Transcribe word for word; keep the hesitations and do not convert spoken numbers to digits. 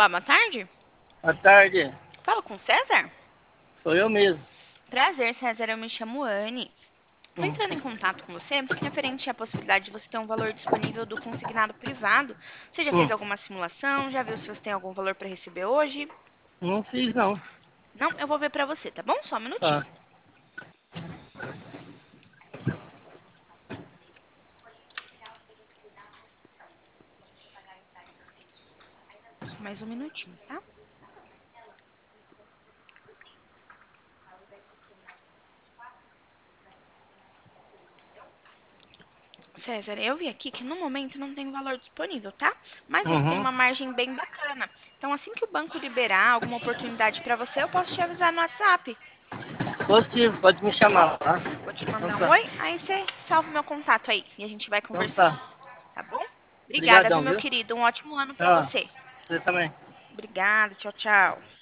Olá, boa tarde. Boa tarde, Falo com César? sou eu mesmo. Prazer, César. Eu me chamo Anne. Estou Hum, entrando em contato com você referente à possibilidade de você ter um valor disponível do consignado privado. Você já fez hum, alguma simulação? Já viu se você tem algum valor para receber hoje? não fiz não. Não, eu vou ver para você, tá bom? Só um minutinho. Tá. Só mais um minutinho, tá? César, eu vi aqui que no momento não tem valor disponível, tá? Mas você tem Uhum. uma margem bem bacana. Então, assim que o banco liberar alguma oportunidade para você, eu posso te avisar no WhatsApp. Positivo, pode me chamar, tá? Vou te Então mandar um tá. oi, aí você salva o meu contato aí e a gente vai Então conversando, tá. tá bom? Obrigada, viu, Obrigadão, meu viu? querido? Um ótimo ano pra Tchau. você. Você também. Obrigada, tchau, tchau.